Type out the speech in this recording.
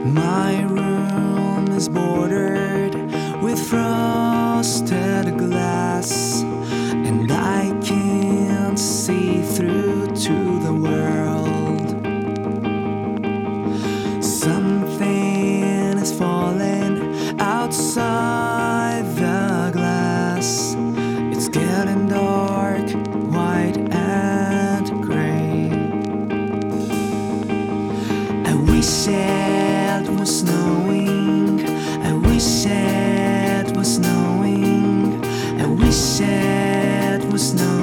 My room is bordered with frosted glass, and I can't see through to the world. Something is falling outside the glass. It's getting dark, white and gray. I wish it was snowing. I wish it was snowing. I wish it was snowing.